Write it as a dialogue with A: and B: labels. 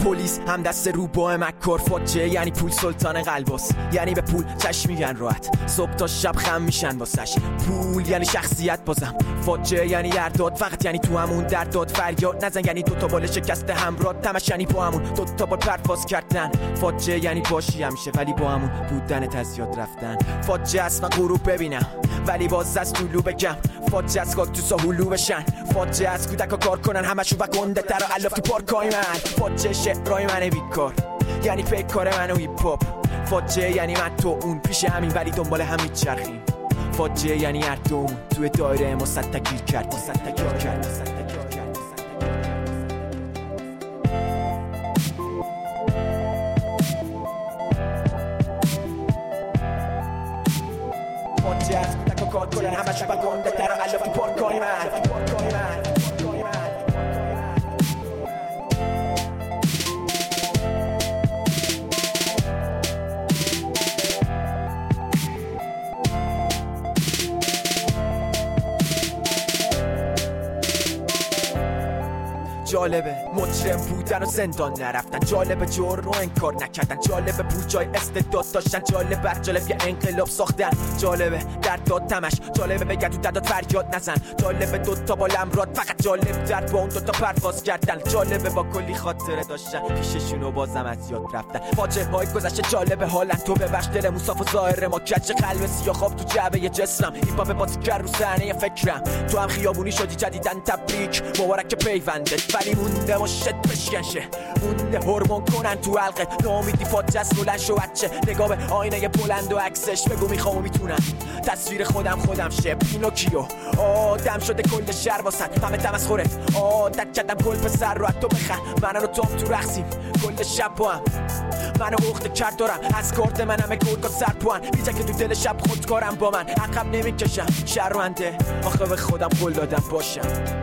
A: پلیس هم دست رو با مکار فاجعه یعنی پول سلطان قلباس یعنی به پول چشم میگن راحت صبح تا شب خم میشن واسش پول یعنی شخصیت بازم فاجعه یعنی درداد فقط یعنی تو همون درداد فریاد نزن یعنی دوتا بال شکست همراه تمش یعنی با همون دوتا بال پرواز کردن فاجعه یعنی باشی همیشه ولی با همون بودنت از یاد رفتن فاجعه است من غروب ببینم ولی باز از طولو بگم فاجعه است کاکتوسا هلو بشن فاجعه است کودکا کار کنن همشون و گنده تر و الاف تو پارکای من فاجعه شعرهای من بیکار یعنی پیکار من و هیپ هاپ فاجعه یعنی من تو اون پیش همین ولی دنبال هم میچرخیم فاجعه یعنی هر دومون توی دایره ما صد تگیر کردیم فاجعه است کودکا کار کنن همشون و گنده تر و الاف تو پارکای من جالبه مجرم بودن و زندان نرفتن جالبه جرم رو انکار نکردن جالبه پول جای استعداد داشتن جالب یه انقلاب ساختن جالبه درد داد تمش جالبه بگه تو دردات فریاد نزن جالبه دوتا با لمراد فقط جالب درد با اون دوتا پرواز کردن جالبه با کلی خاطره داشتن پیششونو بازم از یاد رفتن فاجعه های گذشته جالبه حالن تو ببخش دل موصاف و ظاهر ما کج قلب سیاه خواب تو جعبه جسمم هیپ هاپ بازیگر رو صحنه فکرم تو هم خیابونی شدی جدیدن تبریک مبارک پیوندت ولی مونده مشت بشکنشه مونده هورمون کنن تو حلقت نامیدی فاجعه است بلند شو بچه نگاه به آینه بلند و عکسش بگو میخوام و میتونم تصویر خودم شه پینوکیو آدم شده کل شهر واسط همه تمسخرت عادت کردم کل پسر رو تو بخن من رو تو رقصیم کل شب با هم منو اخته کرد دارم از کارت من همه گرگا سر پوان بیجه که تو دل شب خودکارم با من عقب نمیکشم شرمنده آخه به خودم قول دادم باشم